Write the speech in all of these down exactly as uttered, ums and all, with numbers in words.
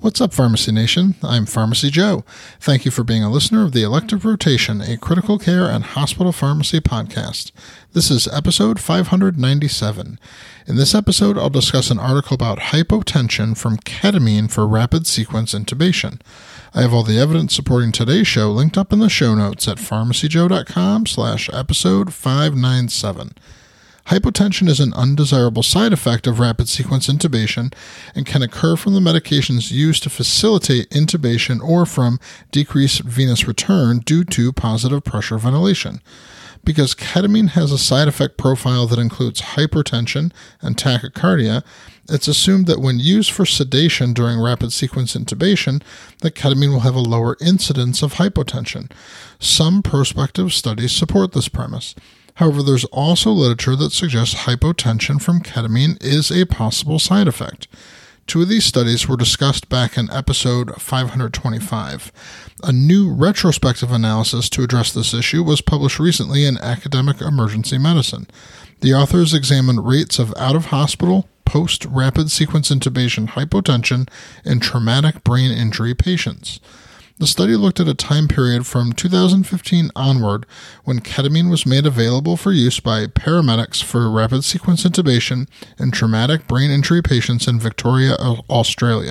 What's up, Pharmacy Nation? I'm Pharmacy Joe. Thank you for being a listener of the Elective Rotation, a critical care and hospital pharmacy podcast. This is episode five hundred ninety-seven. In this episode, I'll discuss an article about hypotension from ketamine for rapid sequence intubation. I have all the evidence supporting today's show linked up in the show notes at pharmacyjoe.com slash episode 597. Hypotension is an undesirable side effect of rapid sequence intubation and can occur from the medications used to facilitate intubation or from decreased venous return due to positive pressure ventilation. Because ketamine has a side effect profile that includes hypertension and tachycardia, it's assumed that when used for sedation during rapid sequence intubation, that ketamine will have a lower incidence of hypotension. Some prospective studies support this premise. However, there's also literature that suggests hypotension from ketamine is a possible side effect. Two of these studies were discussed back in episode five hundred twenty-five. A new retrospective analysis to address this issue was published recently in Academic Emergency Medicine. The authors examined rates of out-of-hospital, post-rapid sequence intubation hypotension in traumatic brain injury patients. The study looked at a time period from two thousand fifteen onward when ketamine was made available for use by paramedics for rapid sequence intubation in traumatic brain injury patients in Victoria, Australia.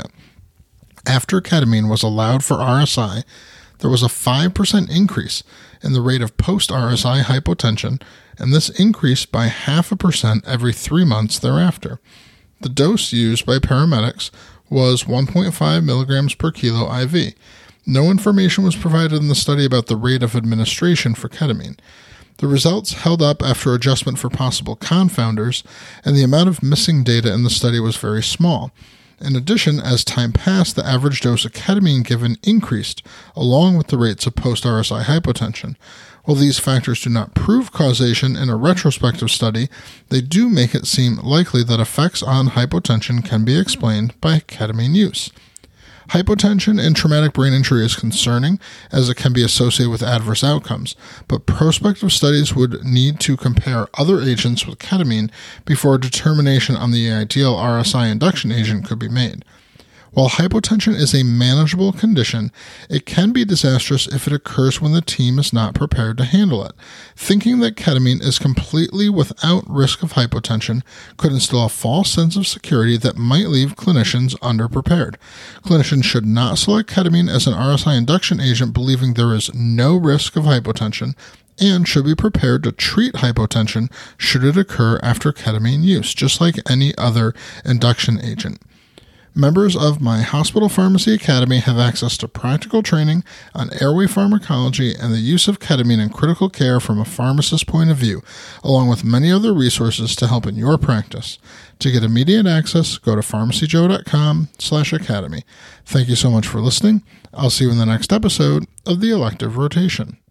After ketamine was allowed for R S I, there was a five percent increase in the rate of post-R S I hypotension, and this increased by half a percent every three months thereafter. The dose used by paramedics was one point five milligrams per kilo I V. No information was provided in the study about the rate of administration for ketamine. The results held up after adjustment for possible confounders, and the amount of missing data in the study was very small. In addition, as time passed, the average dose of ketamine given increased, along with the rates of post-R S I hypotension. While these factors do not prove causation in a retrospective study, they do make it seem likely that effects on hypotension can be explained by ketamine use. Hypotension in traumatic brain injury is concerning, as it can be associated with adverse outcomes, but prospective studies would need to compare other agents with ketamine before a determination on the ideal R S I induction agent could be made. While hypotension is a manageable condition, it can be disastrous if it occurs when the team is not prepared to handle it. Thinking that ketamine is completely without risk of hypotension could instill a false sense of security that might leave clinicians underprepared. Clinicians should not select ketamine as an R S I induction agent believing there is no risk of hypotension, and should be prepared to treat hypotension should it occur after ketamine use, just like any other induction agent. Members of my Hospital Pharmacy Academy have access to practical training on airway pharmacology and the use of ketamine in critical care from a pharmacist's point of view, along with many other resources to help in your practice. To get immediate access, go to pharmacyjoe.com slash academy. Thank you so much for listening. I'll see you in the next episode of the Elective Rotation.